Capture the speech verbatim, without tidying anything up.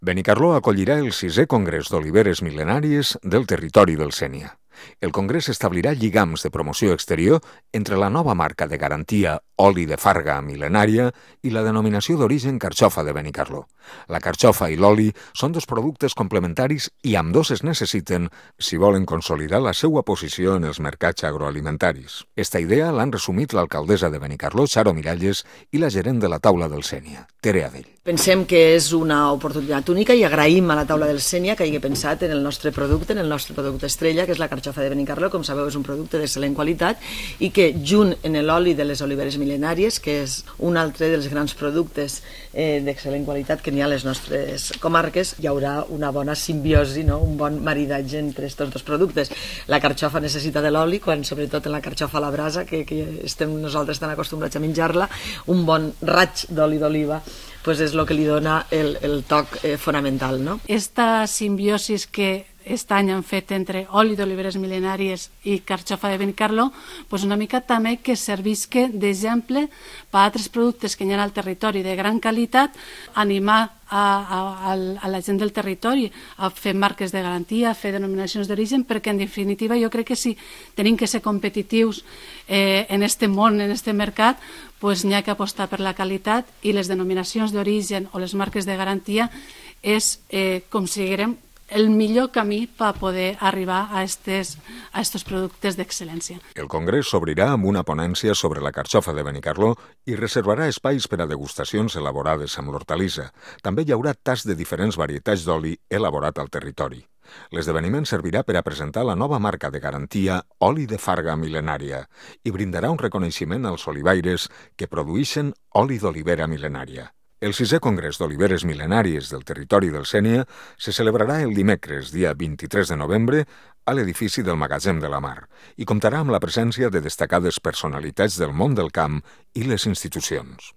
Benicarló acollirà el sisè Congrés d'Oliveres Mil·lenàries del territori del Sénia. El congrés establirà lligams de promoció exterior entre la nova marca de garantia oli de farga mil·lenària i la denominació d'origen carxofa de Benicarló. La carxofa i l'oli són dos productes complementaris i ambdós es necessiten si volen consolidar la seva posició en els mercats agroalimentaris. Esta idea l'han resumit l'alcaldessa de Benicarló, Charo Miralles, i la gerent de la taula del Sénia, Tere Adell. Pensem que és una oportunitat única i agraïm a la taula del Sénia que hagi pensat en el nostre producte, en el nostre producte estrella, que és la carxofa de Benicarló. Com sabeu, és un producte d'excel·lent qualitat i que, junt en l'oli de les oliveres mil·lenàries, que és un altre dels grans productes eh, d'excel·lent qualitat que n'hi ha a les nostres comarques, hi haurà una bona simbiosi, no? Un bon maridatge entre aquests dos productes. La carxofa necessita de l'oli, quan sobretot en la carxofa a la brasa, que, que estem nosaltres tan acostumbrats a menjar-la, un bon raig d'oli d'oliva pues és el que li dona el, el toc eh, fonamental, no? Esta simbiosis que aquest any han fet entre oli d'oliveres mil·lenàries i carxofa de Benicarló, pues una mica també que servisca d'exemple per a altres productes que hi ha al territori de gran qualitat, animar a, a, a la gent del territori a fer marques de garantia, a fer denominacions d'origen, perquè en definitiva jo crec que si tenim que ser competitius eh, en este món, en este mercat, pues n'hi ha que apostar per la qualitat i les denominacions d'origen o les marques de garantia és, eh, considerem, el millor camí per poder arribar a estos, a estos productes d'excel·lència. El congrés s'obrirà amb una ponència sobre la carxofa de Benicarló i reservarà espais per a degustacions elaborades amb l'hortalissa. També hi haurà tasts de diferents varietats d'oli elaborat al territori. L'esdeveniment servirà per a presentar la nova marca de garantia oli de farga mil·lenària i brindarà un reconeixement als olivaires que produeixen oli d'olivera mil·lenària. El sisè Congrés d'Oliveres Mil·lenàries del territori del Sénia se celebrarà el dimecres, dia vint-i-tres de novembre, a l'edifici del Magatzem de la Mar i comptarà amb la presència de destacades personalitats del món del camp i les institucions.